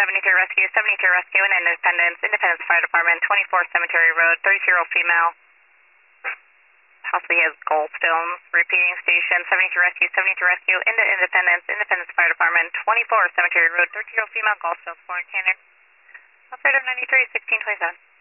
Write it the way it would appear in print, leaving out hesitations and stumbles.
Rescue, 72 Rescue in Independence, Independence Fire Department, 24 Cemetery Road, 30 female. Possibly has gallstones. Repeating station, 72 Rescue, 72 Rescue into Independence, Independence Fire Department, 24 Cemetery Road, 30 female, gallstones, Florence Canyon. Operator 93, 1627.